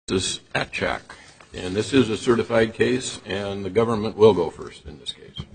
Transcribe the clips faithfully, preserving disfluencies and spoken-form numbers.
This is Atchak, and this is a certified case, and the government will go first in this case.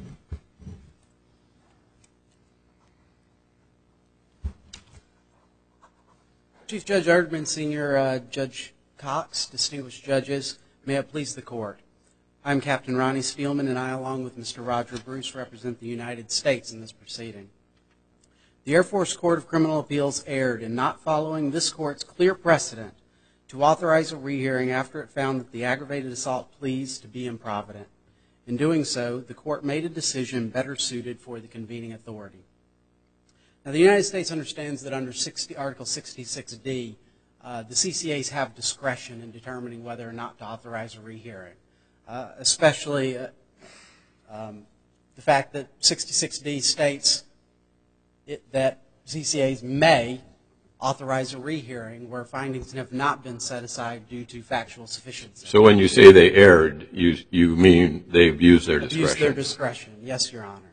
Chief Judge Erdman, Senior uh, Judge Cox, distinguished judges, may it please the court. I'm Captain Ronnie Spielman, and I, along with Mister Roger Bruce, represent the United States in this proceeding. The Air Force Court of Criminal Appeals erred in not following this court's clear precedent to authorize a rehearing after it found that the aggravated assault pleas to be improvident. In doing so, the court made a decision better suited for the convening authority. Now, the United States understands that under Article sixty-six D, uh, the C C As have discretion in determining whether or not to authorize a rehearing, uh, especially uh, um, the fact that sixty-six D states it, that C C As may authorize a rehearing where findings have not been set aside due to factual sufficiency. So when you say they erred, you, you mean they've used their discretion? Used their discretion, yes, Your Honor.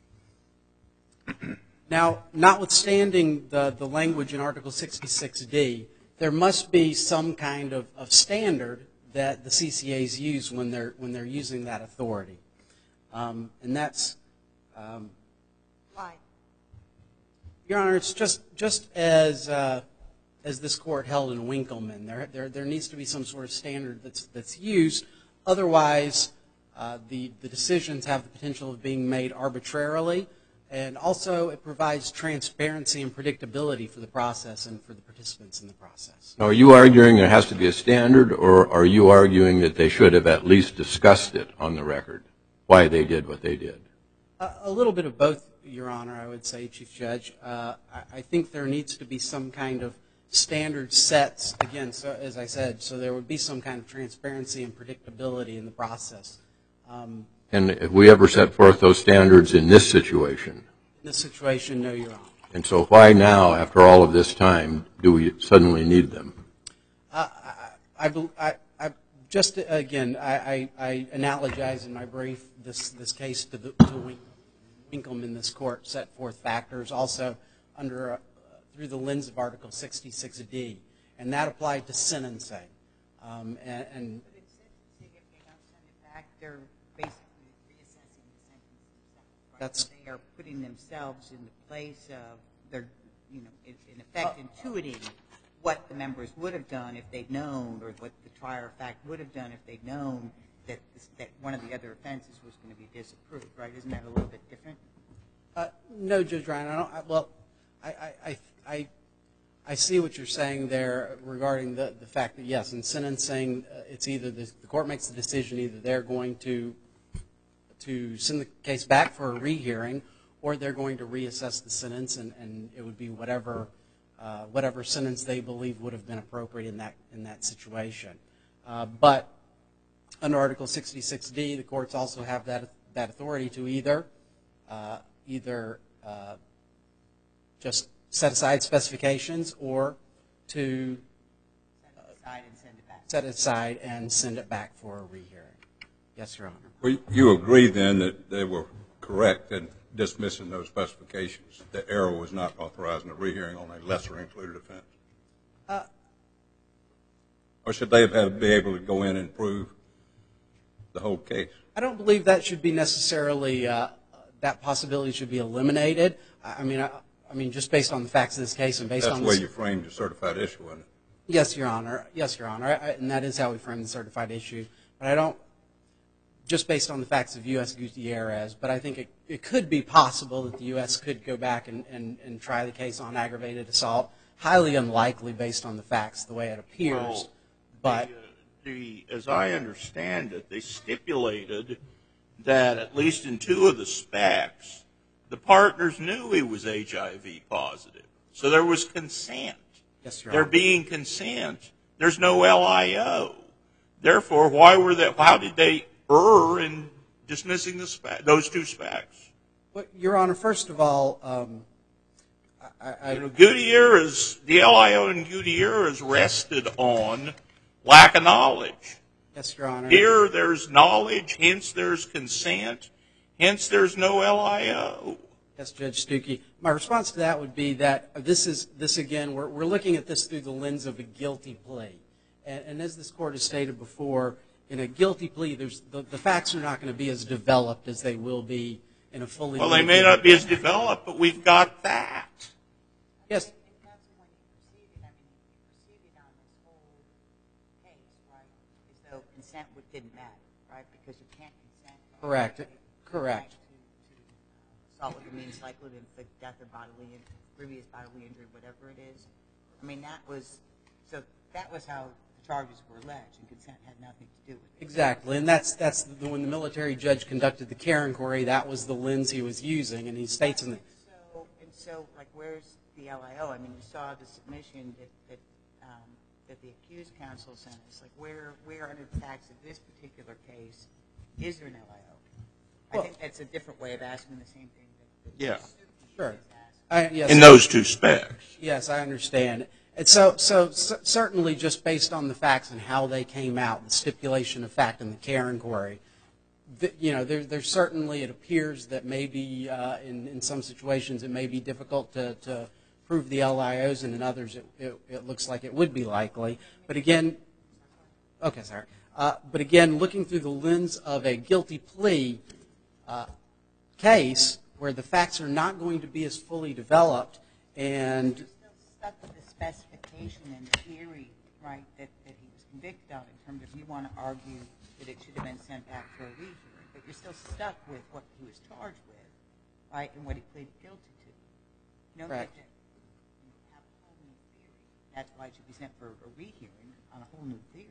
Now, notwithstanding the, the language in Article sixty-six D, there must be some kind of, of standard that the C C As use when they're, when they're using that authority. Um, and that's... Um, Why? Your Honor, it's just just as uh, as this court held in Winkleman. There, there there needs to be some sort of standard that's that's used. Otherwise, uh, the the decisions have the potential of being made arbitrarily, and also it provides transparency and predictability for the process and for the participants in the process. Now, are you arguing there has to be a standard, or are you arguing that they should have at least discussed it on the record, why they did what they did? A, a little bit of both, Your Honor, I would say, Chief Judge. Uh, I, I think there needs to be some kind of standard sets, again, so, as I said, so there would be some kind of transparency and predictability in the process. Um, and have we ever set forth those standards in this situation? In this situation, no, Your Honor. And so why now, after all of this time, do we suddenly need them? Uh, I, I, I, I just, again, I, I, I analogize in my brief this, this case to the to Winkleman. This court set forth factors also under uh, through the lens of Article sixty-six D, and that applied to sentencing. Um, and, and but it's sentencing, if they don't send it back, they're basically reassessing the sentence themselves. Right? That's, they are putting themselves in the place of they're, you know, in, in effect, uh, intuiting what the members would have done if they'd known, or what the trier of fact would have done if they'd known that this, that one of the other offenses was going to be disapproved, right? Isn't that a little bit different? Uh, no, Judge Ryan. I don't. I, well, I, I, I, I see what you're saying there regarding the, the fact that yes, in sentencing, uh, it's either the, the court makes the decision either they're going to to send the case back for a rehearing, or they're going to reassess the sentence, and, and it would be whatever uh, whatever sentence they believe would have been appropriate in that in that situation. Uh, but under Article sixty-six D, the courts also have that that authority to either uh, either uh, just set aside specifications, or to Set it aside and send it back. set it aside and send it back for a rehearing. Yes, Your Honor. Well, you agree then that they were correct in dismissing those specifications, that error was not authorizing a rehearing on a lesser included offense? Uh, or should they have had to be able to go in and prove the whole case? I don't believe that should be necessarily, uh, that possibility should be eliminated. I, I mean, I, I mean, just based on the facts of this case and based That's on the way this, you framed your certified issue, wasn't it? Yes, Your Honor. Yes, Your Honor. I, I, and that is how we frame the certified issue. But I don't, just based on the facts of U S Gutierrez, but I think it, it could be possible that the U S could go back and, and, and try the case on aggravated assault. Highly unlikely based on the facts, the way it appears. Well, but the, uh, the, as I understand it, they stipulated that at least in two of the specs, the partners knew he was H I V positive. So there was consent. yes, Your There Honor. being consent, there's no L I O. Therefore, why were they, how did they err in dismissing the spec, those two specs? Well, Your Honor, first of all, um, I, I, You know, Gutierrez, the L I O in Gutierrez rested on lack of knowledge. yes, Your Honor. Here, there's knowledge, hence there's consent, hence there's no L I O. Yes, Judge Stuckey. My response to that would be that this is, this again, we're, we're looking at this through the lens of a guilty plea. And, and as this court has stated before, in a guilty plea, there's, the, the facts are not going to be as developed as they will be in a fully Well, they may not be as developed, but we've got that. Yes. Consent would, didn't matter, right? Because you can't consent. Correct. Correct. To, to uh, assault with a means likely to inflict death or bodily injury, previous bodily injury, whatever it is. I mean, that was, so that was how the charges were alleged, and consent had nothing to do with it. Exactly, and that's that's the, when the military judge conducted the care inquiry, that was the lens he was using, and he states in the. So, and so, like, where's the L I O? I mean, you saw the submission that that. Um, that the accused counsel sent us, like where, where under the facts of this particular case is there an L I O? Well, I think that's a different way of asking the same thing that, that Yeah. Sure. I, yes, In those two specs. Yes, I understand. And so, so, so certainly just based on the facts and how they came out, the stipulation of fact in the care inquiry, the, you know, there, there's certainly, it appears that maybe uh, in, in some situations it may be difficult to, to prove the L I Os, and in others it, it, it looks like it would be likely. But again, okay, sorry. Uh, but again, looking through the lens of a guilty plea uh, case where the facts are not going to be as fully developed, and you're still stuck with the specification and the theory, right, that, that he was convicted of in terms of you want to argue that it should have been sent back for a rehearing, but you're still stuck with what he was charged with, right, and what he pleaded guilty to. You don't Correct. get to have a whole new theory. That's why it should be sent for a rehearing on a whole new theory.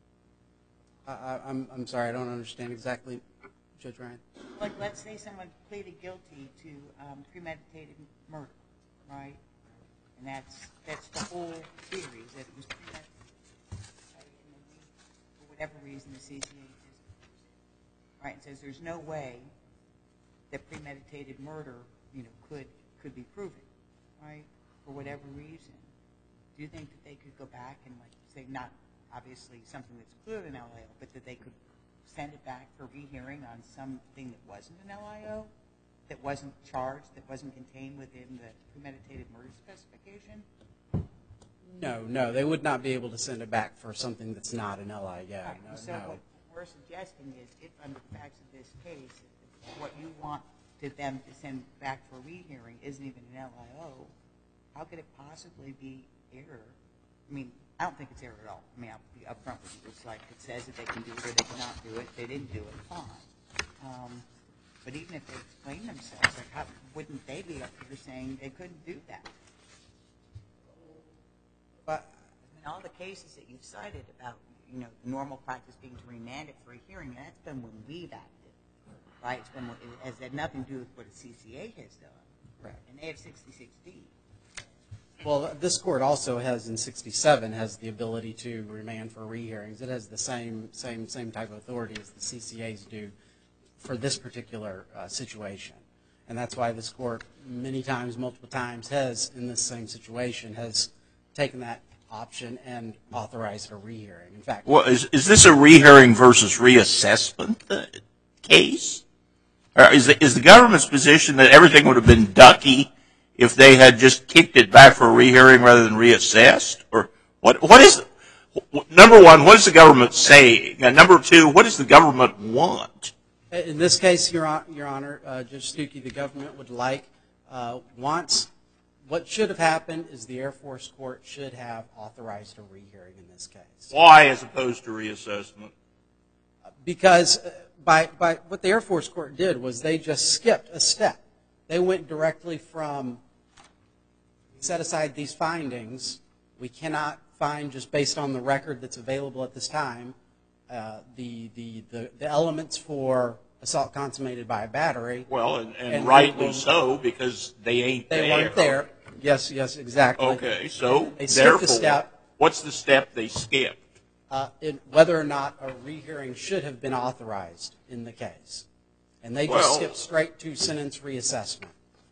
I, I, I'm, I'm sorry, I don't understand exactly, Judge Ryan. Like, let's say someone pleaded guilty to um, premeditated murder, right? And that's that's the whole theory, is that it was premeditated. Right? And then we, for whatever reason, the C C A just, right, and says there's no way that premeditated murder, you know, could could be proven, right? For whatever reason, do you think that they could go back and, like, say, not obviously something that's clearly an L I O, but that they could send it back for rehearing on something that wasn't an L I O, that wasn't charged, that wasn't contained within the premeditated murder specification? No, no, they would not be able to send it back for something that's not an L I O. Right. No, So no. what we're suggesting is, if under the facts of this case, what you want to them to send back for rehearing isn't even an L I O, how could it possibly be error? I mean, I don't think it's error at all. I mean, I'll be upfront with you. It's like it says that they can do it or they cannot do it. They didn't do it, fine. Um, but even if they explain themselves, like, how wouldn't they be up here saying they couldn't do that? But I mean, all the cases that you've cited about, you know, the normal practice being to remand it for a hearing, that's been when we've acted, right? It's been, it has had nothing to do with what a C C A has done. Right. And they have sixty-six D. well, this court also has in sixty-seven has the ability to remand for rehearings. It has the same same same type of authority as the C C As do for this particular uh, situation, and that's why this court many times, multiple times, has in this same situation has taken that option and authorized a rehearing. In fact, Well, is, is this a rehearing versus reassessment uh, case? Or is the, is the government's position that everything would have been ducky if they had just kicked it back for a rehearing rather than reassessed? Or what? What is, number one, what is the government saying? And number two, what does the government want? in this case, Your, Hon- Your Honor, uh, Judge Stuckey, the government would like, uh, wants, what should have happened is the Air Force Court should have authorized a rehearing in this case. Why as opposed to reassessment? Because uh, by, by what the Air Force Court did was they just skipped a step. They went directly from set aside these findings. We cannot find, just based on the record that's available at this time, uh, the, the, the, the elements for assault consummated by a battery. Well, and, and, And rightly we- so, because they ain't They there. weren't there. Yes, yes, exactly. Okay, so They skipped a therefore, step. what's the step they skipped? Uh, in whether or not a rehearing should have been authorized in the case. And they just Well- skipped straight to sentence reassessment.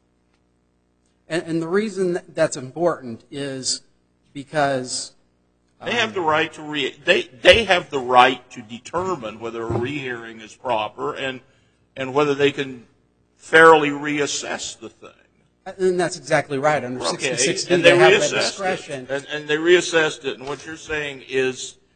And, and the reason that that's important is because They have the right to re- they they have the right to determine whether a rehearing is proper and and whether they can fairly reassess the thing. and that's exactly right. Under Okay, sixty-six D, and they, they have that reassessed discretion. it, and, and they reassessed it. And what you're saying is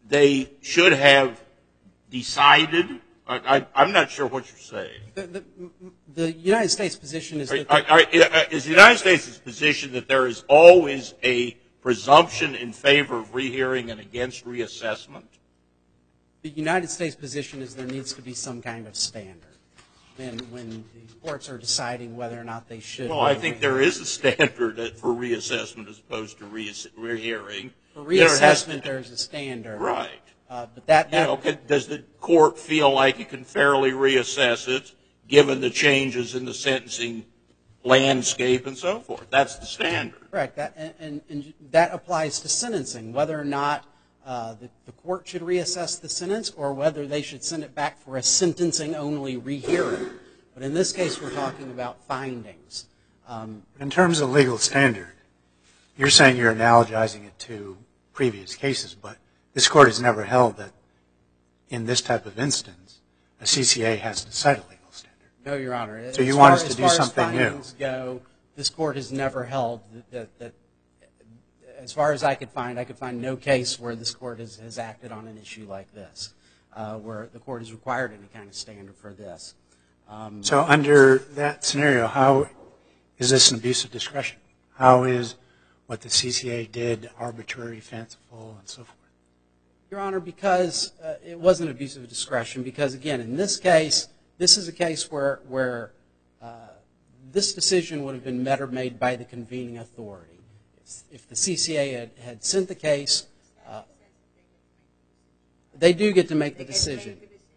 they should have decided? I, I, I'm not sure what you're saying. The, the, the United States position is Are, that are, are, is the United States' position that there is always a presumption in favor of rehearing and against reassessment? the United States position is there needs to be some kind of standard when, when the courts are deciding whether or not they should. Well, I think there is a standard for reassessment as opposed to re- rehearing. For reassessment, there there's a standard. Right. Uh, but that, that you know, can, does the court feel like it can fairly reassess it given the changes in the sentencing landscape and so forth? That's the standard. Correct. That, and, and, and that applies to sentencing, whether or not uh, the, the court should reassess the sentence or whether they should send it back for a sentencing-only rehearing. But in this case, we're talking about findings. Um, in terms of legal standard, you're saying you're analogizing it to previous cases, but this court has never held that in this type of instance, a C C A has to cite a legal standard. No, Your Honor. So you as want far, us to as do far something as new. findings go, this court has never held that, that, that, as far as I could find, I could find no case where this court has, has acted on an issue like this, uh, where the court has required any kind of standard for this. Um, So under that scenario, how is this an abuse of discretion? How is what the C C A did arbitrary, fanciful, and so forth? Your Honor, because uh, it wasn't abuse of discretion, because again, in this case, this is a case where, where uh, this decision would have been better made by the convening authority. If, if the C C A had, had sent the case, uh, they do get to make the decision.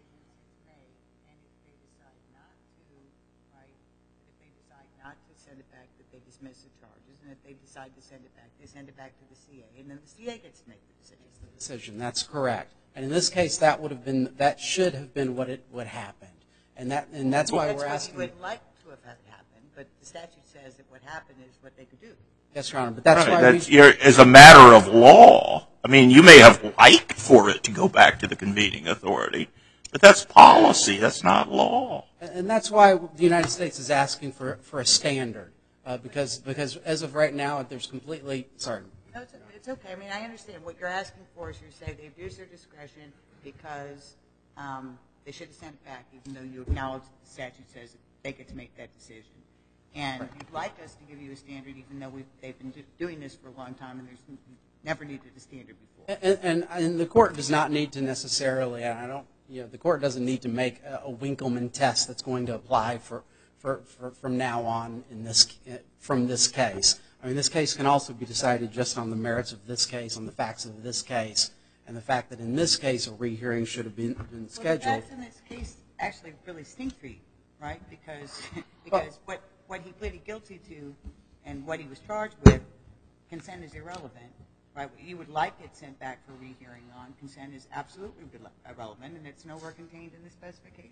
They decide to send it back, they send it back to the C A, and then the C A gets to make the decision. Decision. That's correct. And in this case, that would have been, that should have been what it what happened, and that and that's why well, we're that's asking. What you would like to have had happen, but the statute says that what happened is what they could do. Yes, Your Honor, but that's right. why That's, we. you're, as a matter of law, I mean, you may have liked for it to go back to the convening authority, but that's policy. That's not law. And that's why the United States is asking for for a standard. Uh, because because as of right now, there's completely sorry. No, it's, it's okay. I mean, I understand what you're asking for is you say they abused their discretion because um, they should have sent it back, even though you acknowledge that the statute says that they get to make that decision. And right. You'd like us to give you a standard, even though we've, they've been do, doing this for a long time, and there's never needed a standard before. And, and, and the court does not need to necessarily. I don't. You know, the court doesn't need to make a, a Winkleman test that's going to apply for. For, for, from now on in this from this case. I mean, this case can also be decided just on the merits of this case, on the facts of this case, and the fact that in this case a rehearing should have been, been scheduled. Well, the facts in this case actually really stink for you, right? Because because well, what what he pleaded guilty to and what he was charged with, consent is irrelevant, right? What you would like it sent back for rehearing on, consent is absolutely irrelevant, and it's nowhere contained in the specification.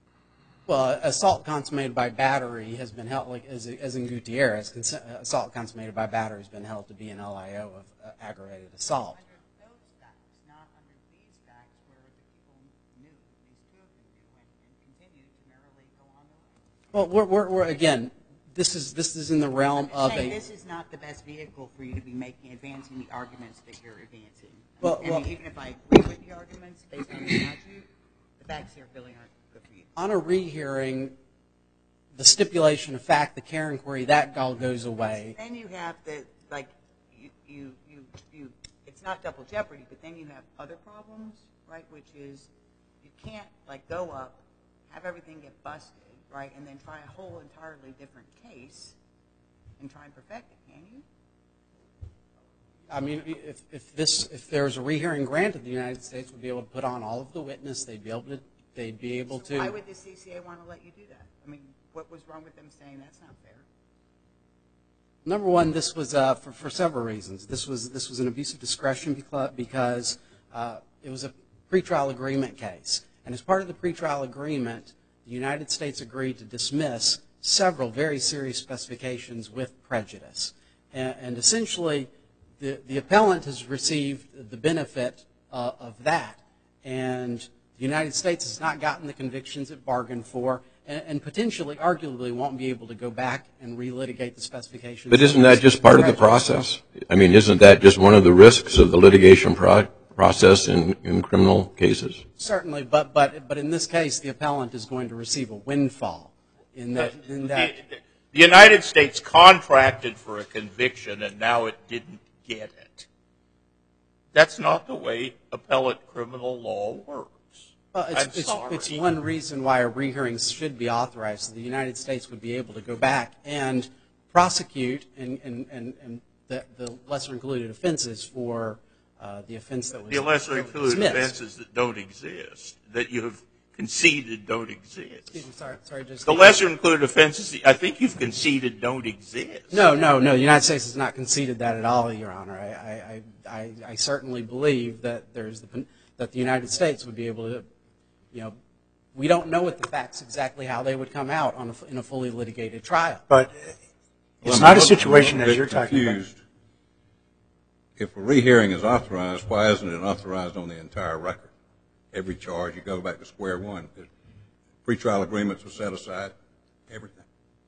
Well, assault consummated by battery has been held, like as, as in Gutierrez, consent, assault consummated by battery has been held to be an L I O of uh, aggravated assault. Under those facts, not under these facts where the people knew, these two of them knew, and, and continue to merrily go on their way. Well, we're, we're, we're again, this is this is in the realm of a. This is not the best vehicle for you to be making, advancing the arguments that you're advancing. Well, I mean, well, even if I agree with the arguments based on the statute, the facts here really aren't. On a rehearing, the stipulation of fact, the care inquiry, that all goes away. Then you have the, like, you, you, you, you, it's not double jeopardy, but then you have other problems, right, which is you can't, like, go up, have everything get busted, right, and then try a whole entirely different case and try and perfect it, can you? I mean, if, if this, if there was a rehearing granted, the United States would be able to put on all of the witness, they'd be able to They'd be able so to. Why would the C C A want to let you do that? I mean, what was wrong with them saying that's not fair? Number one, this was uh, for, for several reasons. This was this was an abuse of discretion because uh, it was a pretrial agreement case, and as part of the pretrial agreement, the United States agreed to dismiss several very serious specifications with prejudice, and, and essentially, the the appellant has received the benefit uh, of that, and the United States has not gotten the convictions it bargained for, and, and potentially, arguably, won't be able to go back and relitigate the specifications. But isn't that just part of the process? I mean, isn't that just one of the risks of the litigation pro- process in, in criminal cases? Certainly, but, but, but in this case, the appellant is going to receive a windfall in that, in that The, the United States contracted for a conviction, and now it didn't get it. That's not the way appellate criminal law works. Well, it's, I'm it's, sorry. it's one reason why a rehearing should be authorized, so the United States would be able to go back and prosecute and, and, and, and the, the lesser included offenses for uh, the offense that was The lesser that was included dismissed. offenses that don't exist, that you have conceded don't exist. Excuse me, sorry, sorry, just The lesser included offenses, I think you've conceded don't exist. No, no, no. The United States has not conceded that at all, Your Honor. I, I, I, I certainly believe that there's the, that the United States would be able to, you know, we don't know what the facts exactly how they would come out on a, in a fully litigated trial. But Well, it's I'm not a little- situation I'm a as bit you're talking about. confused. If a rehearing is authorized, why isn't it authorized on the entire record? Every charge, you go back to square one. The pretrial agreements were set aside, everything,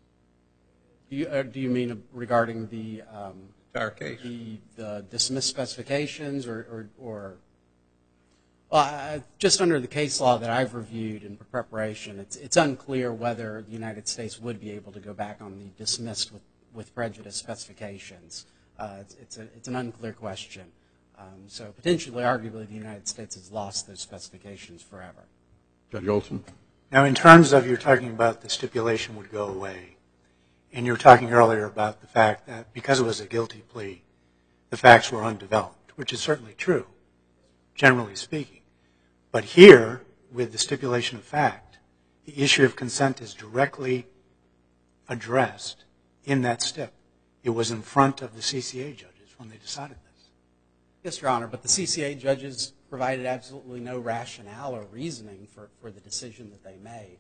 Do you, uh, do you mean regarding the, um, entire case. the, the dismissed specifications or, or, or well, I, just under the case law that I've reviewed in preparation, it's, it's unclear whether the United States would be able to go back on the dismissed with, with prejudice specifications. Uh, it's, it's, a, it's an unclear question. Um, so potentially, arguably, the United States has lost those specifications forever. Judge Olson? Now, in terms of you're talking about the stipulation would go away, and you were talking earlier about the fact that because it was a guilty plea, the facts were undeveloped, which is certainly true, generally speaking. But here, with the stipulation of fact, the issue of consent is directly addressed in that stip. It was in front of the C C A judges when they decided this. Yes, Your Honor, but the C C A judges provided absolutely no rationale or reasoning for, for the decision that they made.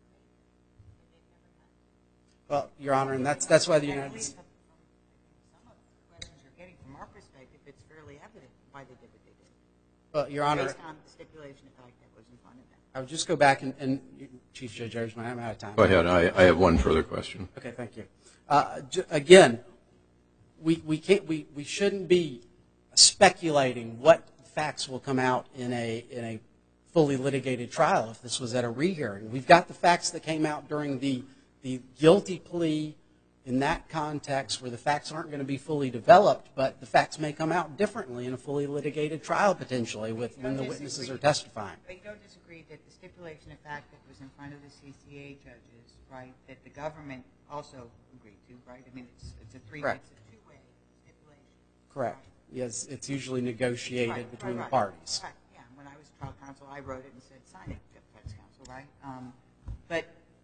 Well, Your Honor, and that's, that's why the United States... Some of the questions you're getting from our perspective, it's fairly evident why they did what they did. Well, Your Honor... Based on the stipulation of fact that was in front of them. I would just go back and, and Chief Judge Erzman, I'm out of time. Go ahead. I, I have one further question. Okay, thank you. Uh, j- again, we, we, can't, we, we shouldn't be speculating what facts will come out in a, in a fully litigated trial if this was at a rehearing. We've got the facts that came out during the, the guilty plea in that context where the facts aren't going to be fully developed, but the facts may come out differently in a fully litigated trial potentially with when the witnesses are testifying. But you don't disagree that the stipulation of fact that was in front of the C C A judges, right, that the government also agreed to, right? I mean, it's, it's a three, Correct. it's a two-way stipulation. Correct. Yes, it's usually negotiated Right, between right, the right. parties. Right, yeah. When I was trial counsel, I wrote it and said, sign it, defense counsel, right? Um, but,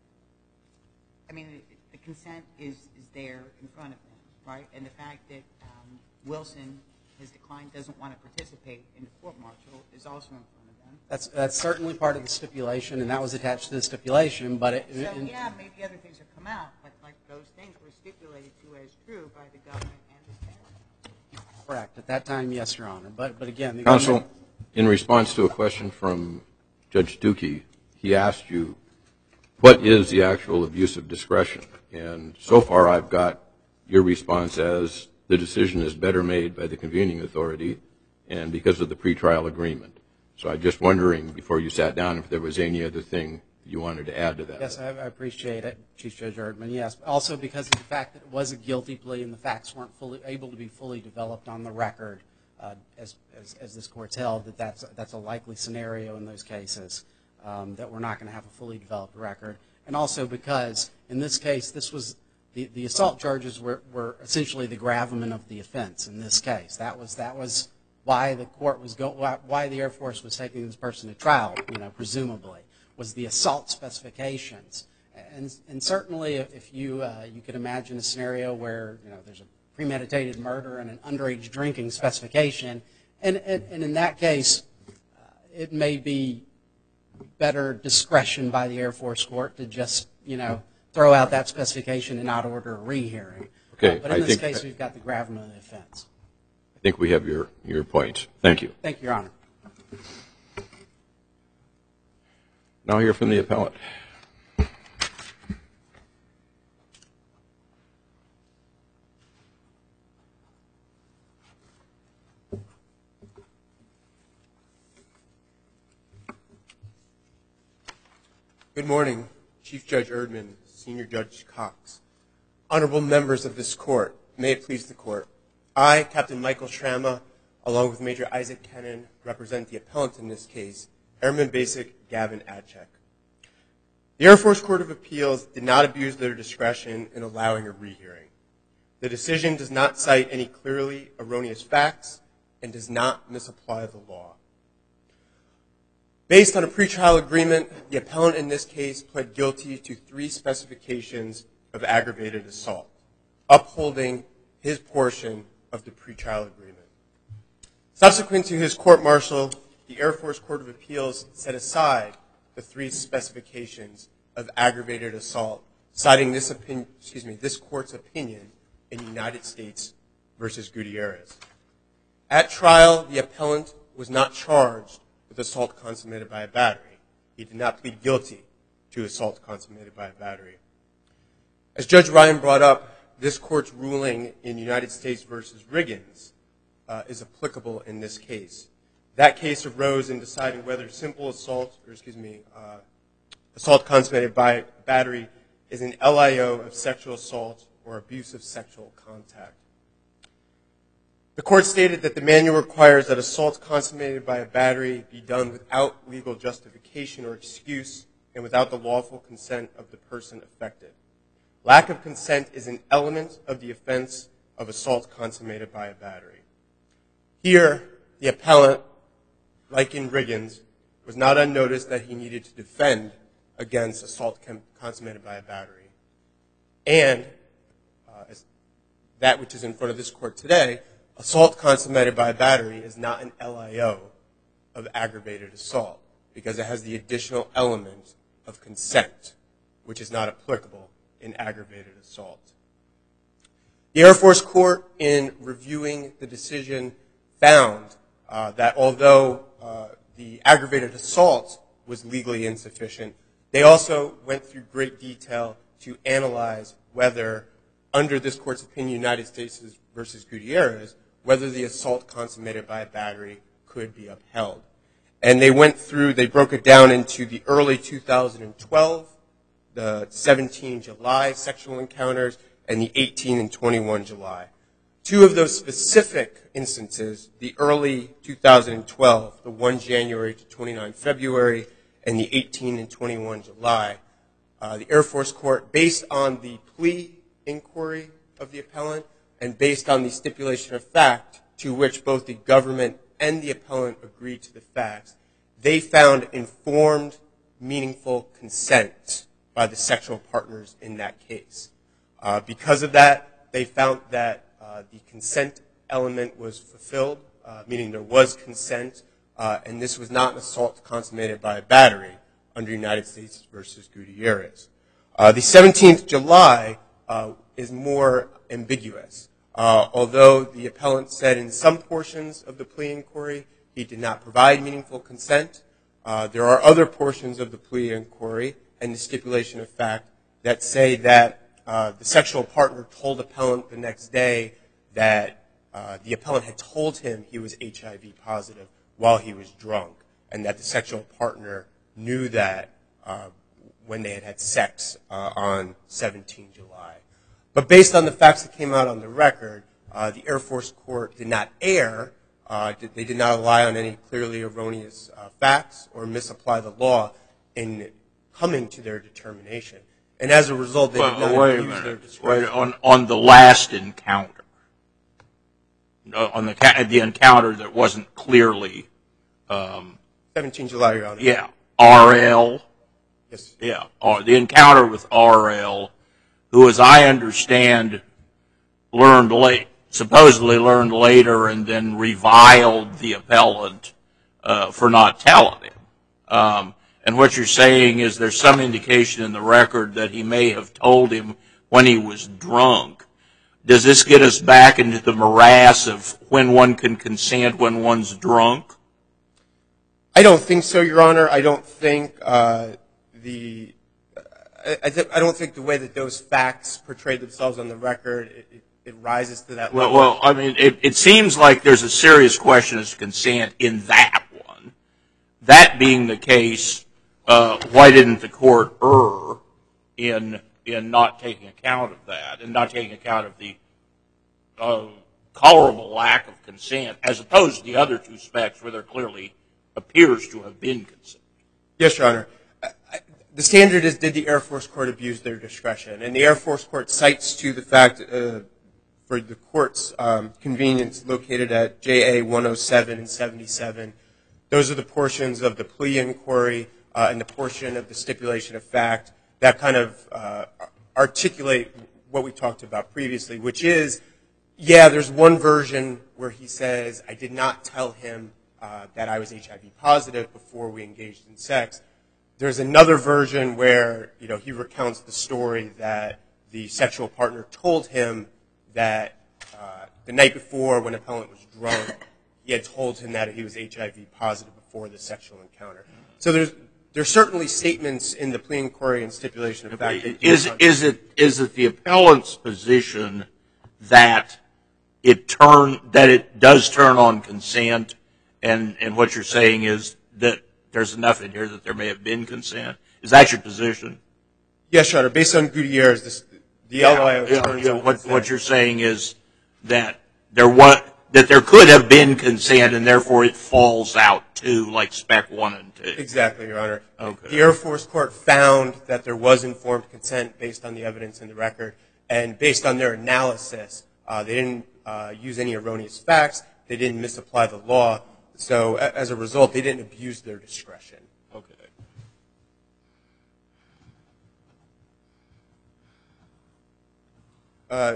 I mean, the, the consent is, is there in front of them, right? And the fact that um, Wilson has declined, doesn't want to participate in the court martial is also in front of them. That's, that's certainly part of the stipulation, and that was attached to the stipulation, but it, So, in- yeah, maybe other things have come out, but like those things were stipulated to as true by the government and the Senate. correct. At that time, yes, Your Honor. But, but again, the Counsel, government- in response to a question from Judge Dukey, he asked you, what is the actual abuse of discretion? And so far I've got your response as the decision is better made by the convening authority and because of the pretrial agreement. So I'm just wondering, before you sat down, if there was any other thing you wanted to add to that. Yes, I, I appreciate it, Chief Judge Erdman. Yes, also because of the fact that it was a guilty plea and the facts weren't fully able to be fully developed on the record, uh, as, as as this court's held, that that's that's a likely scenario in those cases, um, that we're not going to have a fully developed record, and also because in this case this was the, the assault charges were, were essentially the gravamen of the offense in this case. That was that was why the court was go why, why the Air Force was taking this person to trial, you know, presumably, was the assault specifications. And, and certainly if you, uh, you could imagine a scenario where, you know, there's a premeditated murder and an underage drinking specification, and, and, and in that case, uh, it may be better discretion by the Air Force court to just, you know, throw out that specification and not order a rehearing. Okay, Uh, but in I this think- case, we've got the gravamen of the offense. I think we have your, your points. Thank you. Thank you, Your Honor. Now hear from the appellant. Good morning, Chief Judge Erdman, Senior Judge Cox, honorable members of this court. May it please the court. I, Captain Michael Shrama, along with Major Isaac Kennan, represent the appellant in this case, Airman Basic Gavin Adchek. The Air Force Court of Appeals did not abuse their discretion in allowing a rehearing. The decision does not cite any clearly erroneous facts and does not misapply the law. Based on a pretrial agreement, the appellant in this case pled guilty to three specifications of aggravated assault, upholding his portion of the pretrial agreement. Subsequent to his court-martial, the Air Force Court of Appeals set aside the three specifications of aggravated assault, citing this, opinion, excuse me, this court's opinion in United States versus Gutierrez. At trial, the appellant was not charged with assault consummated by a battery. He did not plead guilty to assault consummated by a battery. As Judge Ryan brought up, this court's ruling in United States versus Riggins uh, is applicable in this case. That case arose in deciding whether simple assault, or excuse me, uh, assault consummated by battery is an L I O of sexual assault or abusive sexual contact. The court stated that the manual requires that assault consummated by a battery be done without legal justification or excuse and without the lawful consent of the person affected. Lack of consent is an element of the offense of assault consummated by a battery. Here, the appellant, like in Riggins, was not unnoticed that he needed to defend against assault consummated by a battery. And uh, as that which is in front of this court today, assault consummated by a battery is not an L I O of aggravated assault because it has the additional element of consent, which is not applicable in aggravated assault. The Air Force Court, in reviewing the decision, found uh, that although uh, the aggravated assault was legally insufficient, they also went through great detail to analyze whether, under this court's opinion, United States versus Gutierrez, whether the assault consummated by a battery could be upheld. And they went through, they broke it down into the early two thousand twelve, the seventeen July sexual encounters, and the eighteen and twenty-one July. Two of those specific instances, the early two thousand twelve, the one January to twenty-nine February, and the eighteen and twenty-one July, uh, the Air Force Court, based on the plea inquiry of the appellant and based on the stipulation of fact to which both the government and the appellant agreed to the facts, they found informed, meaningful consent by the sexual partners in that case. Uh, because of that, they found that uh, the consent element was fulfilled, uh, meaning there was consent, uh, and this was not an assault consummated by a battery under United States versus Gutierrez. Uh, the seventeenth July uh, is more ambiguous. Uh, although the appellant said in some portions of the plea inquiry he did not provide meaningful consent, uh, there are other portions of the plea inquiry and the stipulation of fact that say that uh, the sexual partner told the appellant the next day that uh, the appellant had told him he was H I V positive while he was drunk, and that the sexual partner knew that uh, when they had had sex uh, on seventeenth July. But based on the facts that came out on the record, uh, the Air Force Court did not err. Uh, they did not rely on any clearly erroneous uh, facts or misapply the law in coming to their determination. And as a result, they well, did not wait abuse a their minute. discretion. Wait, on, on the last encounter, on the, the encounter that wasn't clearly... Um, seventeenth July, Your Honor. Yeah, R L. Yes. Yeah, or the encounter with R L, who, as I understand, learned late, supposedly learned later and then reviled the appellant uh, for not telling him. Um, and what you're saying is there's some indication in the record that he may have told him when he was drunk. Does this get us back into the morass of when one can consent when one's drunk? I don't think so, Your Honor. I don't think uh, the I, th- I don't think the way that those facts portray themselves on the record, it, it, it rises to that well, level. Well, I mean, it, it seems like there's a serious question as to consent in that one. That being the case, uh, why didn't the court err in in not taking account of that and not taking account of the uh, colorable lack of consent as opposed to the other two specs where there clearly appears to have been consent? Yes, Your Honor. The standard is, did the Air Force Court abuse their discretion? And the Air Force Court cites to the fact, uh, for the court's um, convenience, located at J A one oh seven and seventy-seven. Those are the portions of the plea inquiry uh, and the portion of the stipulation of fact that kind of uh, articulate what we talked about previously, which is, yeah, there's one version where he says, I did not tell him uh, that I was H I V positive before we engaged in sex. There's another version where, you know, he recounts the story that the sexual partner told him that uh, the night before when appellant was drunk, he had told him that he was H I V positive before the sexual encounter. So there's there's certainly statements in the plea inquiry and stipulation of fact. That is is it is it the appellant's position that it turn that it does turn on consent, and and what you're saying is that there's enough in here that there may have been consent? Is that your position? Yes, Your Honor. Based on Gutierrez, this, the yeah, L O I O yeah, turns yeah. on What, consent. what you're saying is that there was that there could have been consent, and therefore it falls out to like spec one and two. Exactly, Your Honor. Okay. The Air Force Court found that there was informed consent based on the evidence in the record, and based on their analysis, uh, they didn't uh, use any erroneous facts. They didn't misapply the law. So a- as a result, they didn't abuse their discretion. Okay. Uh,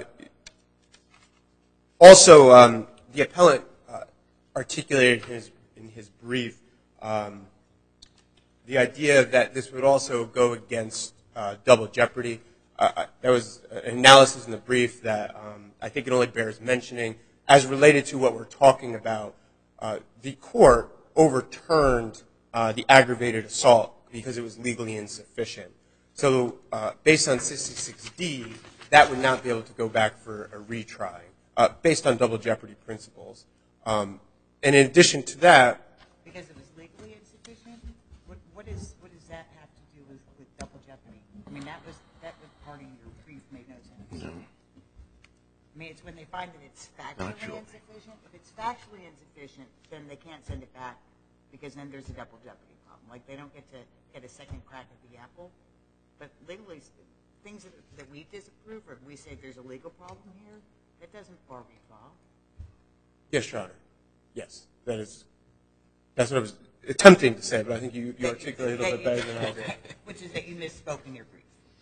also, um, the appellant uh, articulated in his, in his brief um, the idea that this would also go against uh, double jeopardy. Uh, there was an analysis in the brief that um, I think it only bears mentioning. As related to what we're talking about, uh, the court overturned uh, the aggravated assault because it was legally insufficient. So uh, based on sixty-six D, that would not be able to go back for a retry, uh, based on double jeopardy principles. Um, and in addition to that, Because it was legally insufficient? What, what is, what does that have to do with, with double jeopardy? I mean, that was, that was part of your brief made no sense. No. I mean, it's when they find that it's factually insufficient. If it's factually insufficient, then they can't send it back because then there's a double jeopardy problem. Like they don't get to get a second crack at the apple. But legally, things that, that we disapprove or we say there's a legal problem here, that doesn't bar refile. yes, Your Honor. Yes, that is, that's what I was attempting to say, but I think you, you articulated it a little bit better than I did. Which is that you misspoke in your brief.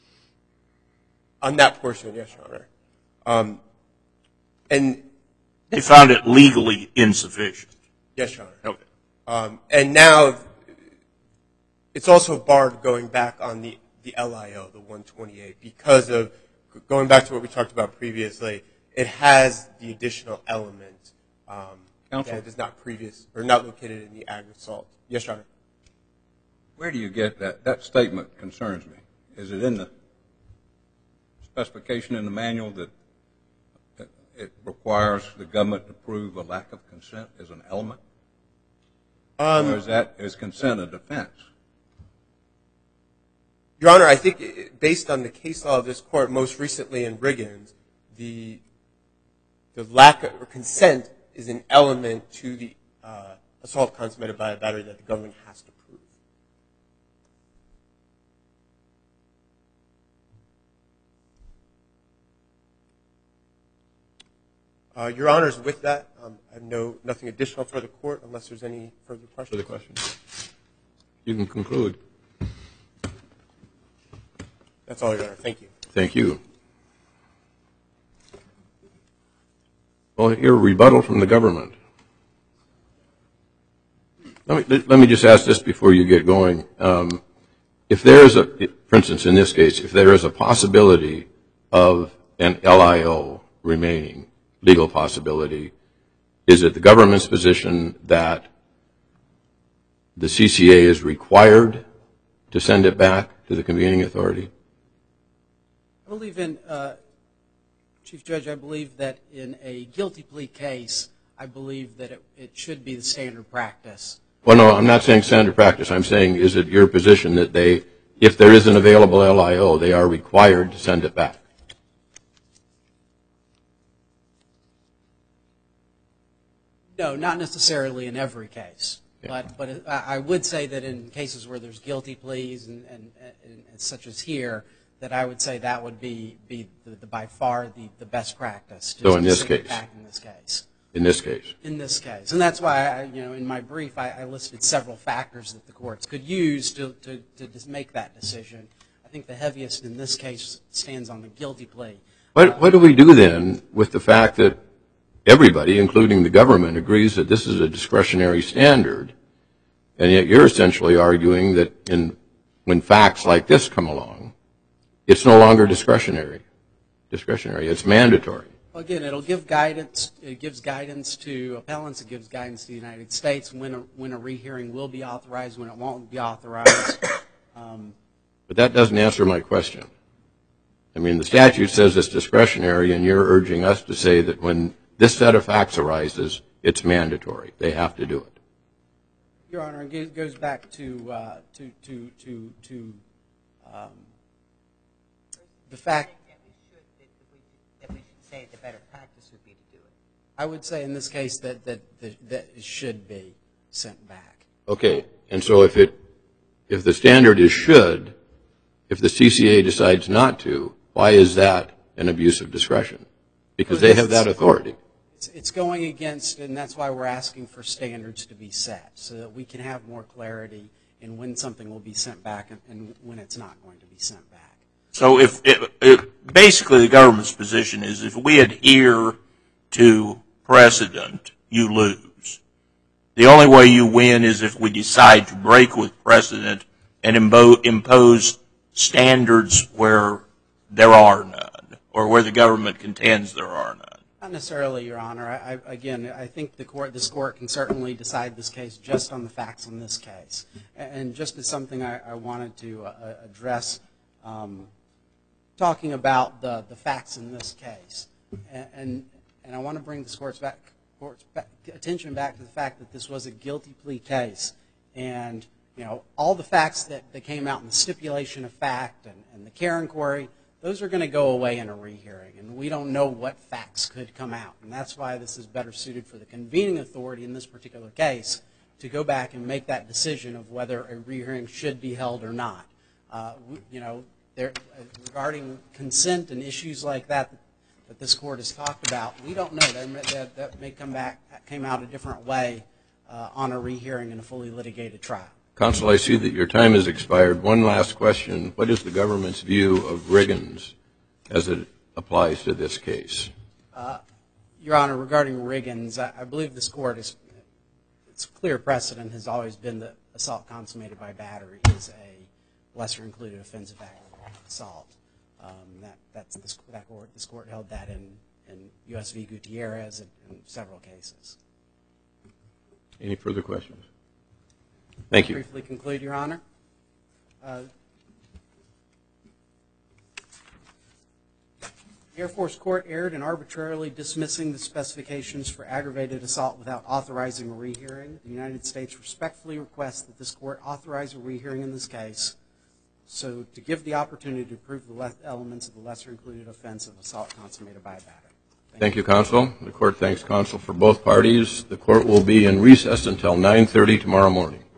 On that portion, yes, Your Honor. Um, and They found it legally insufficient. yes, Your Honor. Okay. Um, and now it's also barred going back on the, the L I O, the one twenty-eight, because of going back to what we talked about previously. It has the additional element um, that is not previous or not located in the ag assault. Yes, Your Honor. Where do you get that? That statement concerns me. Is it in the specification in the manual that it requires the government to prove a lack of consent as an element? Um, or is that is consent a defense? Your Honor, I think it, based on the case law of this court, most recently in Riggins, the the lack of or consent is an element to the uh, assault consummated by a battery that the government has to prove. Uh, Your Honors, with that, um, I have no nothing additional for the court unless there's any further questions. Further questions? You can conclude. That's all, Your Honor. Thank you. Thank you. Well, your rebuttal from the government. Let me, let me just ask this before you get going. Um, if there is a, for instance, in this case, if there is a possibility of an L I O remaining, legal possibility, is it the government's position that the C C A is required to send it back to the convening authority? I believe in, uh, Chief Judge, I believe that in a guilty plea case, I believe that it, it should be the standard practice Well, no, I'm not saying standard practice. I'm saying, is it your position that they, if there is an available L I O, they are required to send it back? No, not necessarily in every case. Yeah. But, but I would say that in cases where there's guilty pleas and, and, and, and such as here, that I would say that would be, be the, the, by far the, the best practice. To so in this case? Back in this case. In this case? In this case. And that's why, I, you know, in my brief, I, I listed several factors that the courts could use to, to, to make that decision. I think the heaviest in this case stands on the guilty plea. What, uh, what do we do then with the fact that everybody, including the government, agrees that this is a discretionary standard, and yet you're essentially arguing that in, when facts like this come along, it's no longer discretionary. Discretionary. It's mandatory. Again, it'll give guidance. It gives guidance to appellants. It gives guidance to the United States when a, when a rehearing will be authorized, when it won't be authorized. Um, but that doesn't answer my question. I mean, the statute says it's discretionary, and you're urging us to say that when this set of facts arises, it's mandatory. They have to do it. Your Honor, it goes back to uh, to to to to um, the fact. The better practice would be to do it. I would say in this case that that, that that it should be sent back. Okay, and so if it if the standard is should, if the C C A decides not to, why is that an abuse of discretion? Because they have that authority. It's, it's going against, and that's why we're asking for standards to be set, so that we can have more clarity in when something will be sent back and, and when it's not going to be sent back. So if it, it, basically the government's position is if we adhere to precedent, you lose. The only way you win is if we decide to break with precedent and imbo- impose standards where there are none, or where the government contends there are none. Not necessarily, Your Honor. I, I, again, I think the court, this court can certainly decide this case just on the facts in this case. And just as something I, I wanted to uh, address, um, talking about the, the facts in this case. And, and, and I want to bring this court's, back, court's back, attention back to the fact that this was a guilty plea case. And, you know, all the facts that, that came out in the stipulation of fact and, and the care inquiry, those are going to go away in a rehearing. And we don't know what facts could come out. And that's why this is better suited for the convening authority in this particular case to go back and make that decision of whether a rehearing should be held or not. Uh, you know, There, uh, regarding consent and issues like that, that that this court has talked about, we don't know. That, that, that may come back, came out a different way uh, on a rehearing in a fully litigated trial. Counsel, I see that your time has expired. One last question. What is the government's view of Riggins as it applies to this case? Uh, Your Honor, regarding Riggins, I, I believe this court is, its clear precedent has always been that assault consummated by battery is a lesser included offense of aggravated assault. Um, that, that's this, that court, this court held that in, in U S v Gutierrez and in several cases. Any further questions? Thank you. I'll briefly conclude, Your Honor. Uh, the Air Force Court erred in arbitrarily dismissing the specifications for aggravated assault without authorizing a rehearing. The United States respectfully requests that this court authorize a rehearing in this case, so to give the opportunity to prove the le- elements of the lesser included offense of assault consummated by battery. Thank, Thank you, Counsel. The court thanks counsel for both parties. The court will be in recess until nine thirty tomorrow morning.